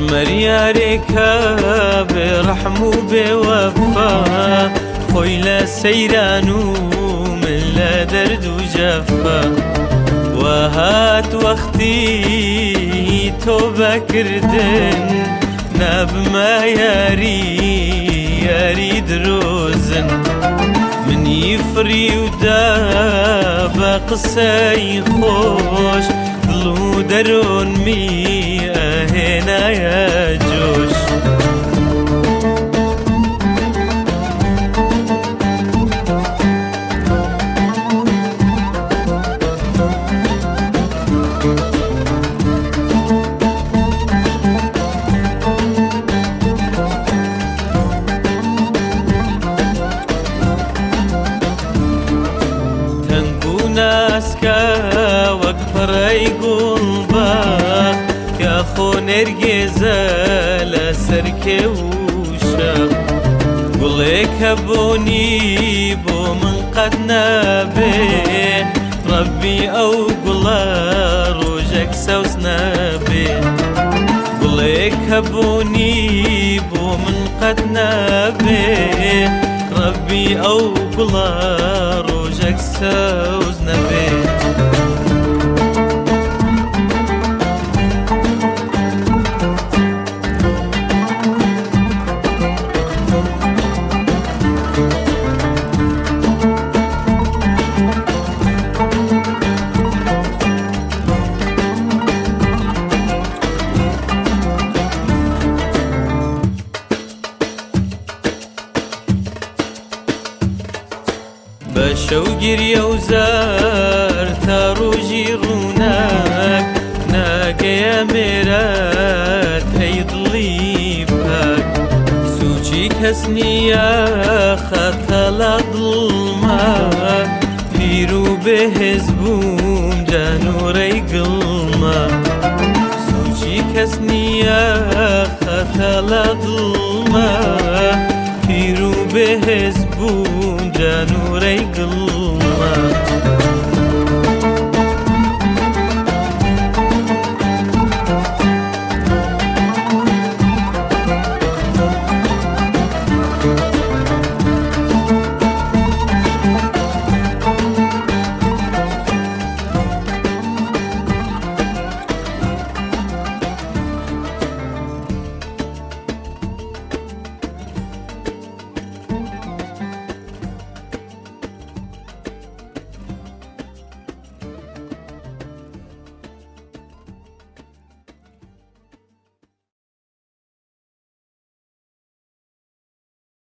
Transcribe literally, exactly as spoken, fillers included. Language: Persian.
مريارك برحم وبوفا خويل سيرانو من لا درد وجفا وهات وقتي توبة كردن ناب ما ياري ياري دروزن من يفري وداب قصي خوش ضلو درون مي هنا يا جوش ناسكا وكفري قلبا يا خو نرجزة لسرك وشا قلك هبوني بو من قد نبي ربي أو قلا روجك سوس نبي قلك هبوني بو من قد نبي ربي أو قلا روجك سوس نبي بشوقر يوزار تاروجي روناك ناك يا مرات ايضلي فاك سوچي كسني يا خطلا ظلما فيرو بهزبوم جانوري قلما سوچي كسني يا خطلا ظلما فيرو بهزبوم جانوري قلما